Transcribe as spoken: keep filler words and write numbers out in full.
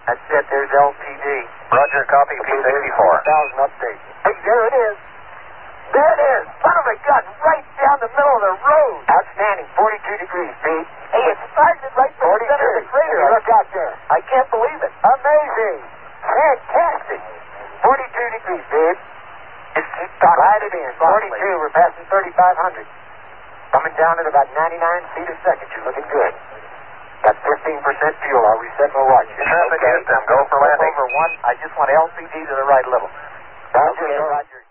That's it. There's L P D. Roger, copy, P sixty-four. one thousand update. Hey, there it is. There it is. Son of a gun, right down the middle of the road. Outstanding. forty-two degrees, Pete. Hey, it started right from the center of the crater. Hey, look out there. I can't believe it. Amazing. Fantastic. forty-two degrees, babe. Just keep talking. Right it in. forty-two. We're passing thirty-five hundred. Coming down at about ninety-nine feet a second. You're looking good. Got fifteen percent fuel. I'll reset my watch. Traffic Houston, go for landing. Over one. I just want L P D to the right a little. Roger, Roger.